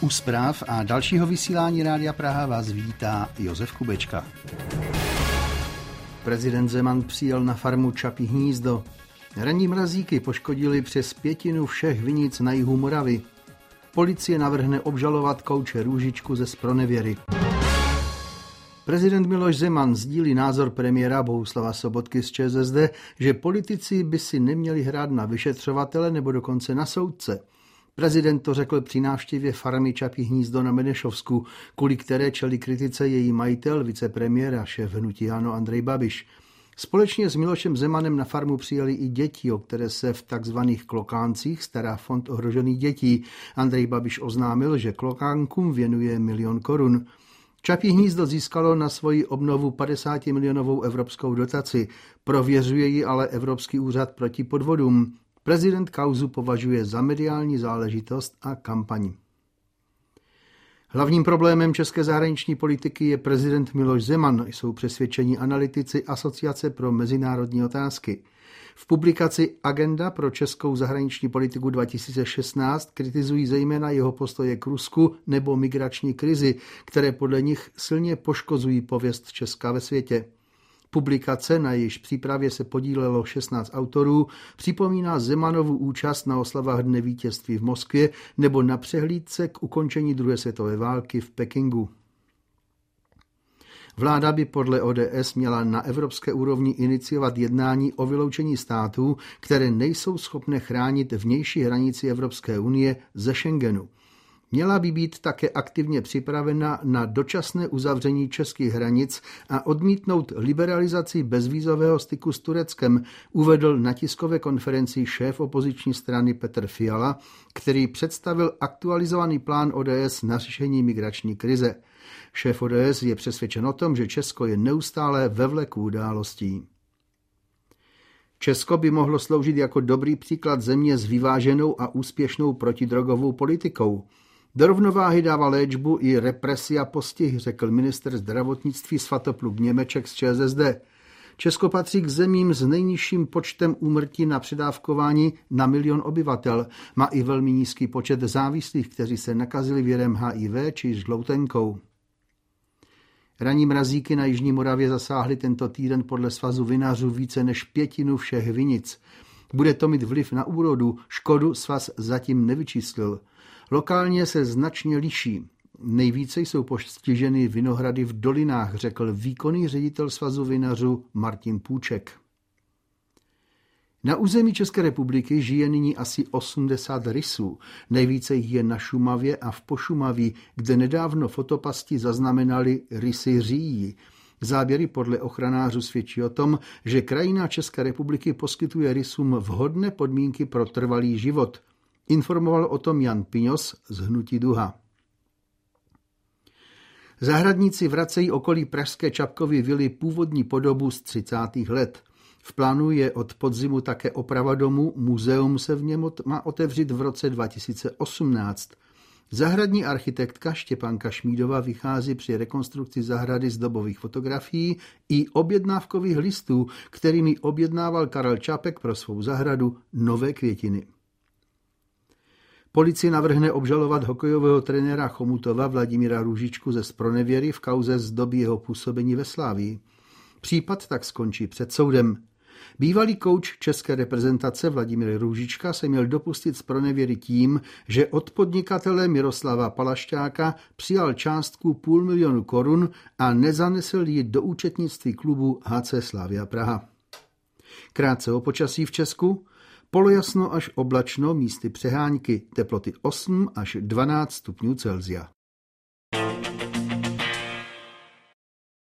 U zpráv a dalšího vysílání Rádia Praha vás vítá Josef Kubečka. Prezident Zeman přijel na farmu Čapí hnízdo. Ranní mrazíky poškodili přes 1/5 všech vinic na jihu Moravy. Policie navrhne obžalovat kouče Růžičku ze zpronevěry. Prezident Miloš Zeman sdílí názor premiéra Bohuslava Sobotky z ČSSD, že politici by si neměli hrát na vyšetřovatele nebo dokonce na soudce. Prezident to řekl při návštěvě farmy Čapí hnízdo na Benešovsku, kvůli které čelí kritice její majitel, vicepremiér a šéf hnutí ANO Andrej Babiš. Společně s Milošem Zemanem na farmu přijeli i děti, o které se v takzvaných klokáncích stará Fond ohrožených dětí. Andrej Babiš oznámil, že klokánkům věnuje 1 000 000 korun. Čapí hnízdo získalo na svoji obnovu 50milionovou evropskou dotaci. Prověřuje ji ale Evropský úřad proti podvodům. Prezident kauzu považuje za mediální záležitost a kampaň. Hlavním problémem české zahraniční politiky je prezident Miloš Zeman, jsou přesvědčení analytici Asociace pro mezinárodní otázky. V publikaci Agenda pro českou zahraniční politiku 2016 kritizují zejména jeho postoje k Rusku nebo migrační krizi, které podle nich silně poškozují pověst Česka ve světě. Publikace, na jejíž přípravě se podílelo 16 autorů, připomíná Zemanovu účast na oslavách Dne vítězství v Moskvě nebo na přehlídce k ukončení druhé světové války v Pekingu. Vláda by podle ODS měla na evropské úrovni iniciovat jednání o vyloučení států, které nejsou schopné chránit vnější hranici Evropské unie ze Schengenu. Měla by být také aktivně připravena na dočasné uzavření českých hranic a odmítnout liberalizaci bezvízového styku s Tureckem, uvedl na tiskové konferenci šéf opoziční strany Petr Fiala, který představil aktualizovaný plán ODS na řešení migrační krize. Šéf ODS je přesvědčen o tom, že Česko je neustále ve vleku událostí. Česko by mohlo sloužit jako dobrý příklad země s vyváženou a úspěšnou protidrogovou politikou. Do rovnováhy dává léčbu i represi a postih, řekl ministr zdravotnictví Svatopluk Němeček z ČSSD. Česko patří k zemím s nejnižším počtem úmrtí na předávkování na 1 000 000 obyvatel. Má i velmi nízký počet závislých, kteří se nakazili virem HIV či žloutenkou. Ranní mrazíky na jižní Moravě zasáhly tento týden podle Svazu vinařů více než 1/5 všech vinic. Bude to mít vliv na úrodu, škodu svaz zatím nevyčíslil. Lokálně se značně liší. Nejvíce jsou postiženy vinohrady v dolinách, řekl výkonný ředitel Svazu vinařů Martin Půček. Na území České republiky žije nyní asi 80 rysů. Nejvíce jich je na Šumavě a v Pošumaví, kde nedávno fotopasti zaznamenali rysy říjí. Záběry podle ochranářů svědčí o tom, že krajina České republiky poskytuje rysům vhodné podmínky pro trvalý život. Informoval o tom Jan Piňos z hnutí Duha. Zahradníci vracejí okolí pražské Čapkovy vily původní podobu z 30. let. V plánu je od podzimu také oprava domu, muzeum se v něm má otevřít v roce 2018. Zahradní architektka Štěpánka Šmídová vychází při rekonstrukci zahrady z dobových fotografií i objednávkových listů, kterými objednával Karel Čapek pro svou zahradu nové květiny. Policie navrhne obžalovat hokejového trenéra Chomutova Vladimíra Růžičku ze zpronevěry v kauze z doby jeho působení ve Slavii. Případ tak skončí před soudem. Bývalý kouč české reprezentace Vladimír Růžička se měl dopustit zpronevěry tím, že od podnikatele Miroslava Palašťáka přijal částku 500 000 korun a nezanesl ji do účetnictví klubu HC Slavia Praha. Krátce o počasí v Česku. Polojasno až oblačno, místy přehánky, teploty 8 až 12 stupňů Celsia.